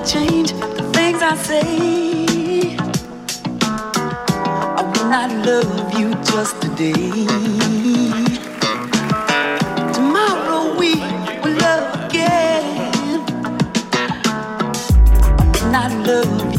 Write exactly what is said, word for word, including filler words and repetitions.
change the things I say. I will not love you just today. Tomorrow we will love again. I will not love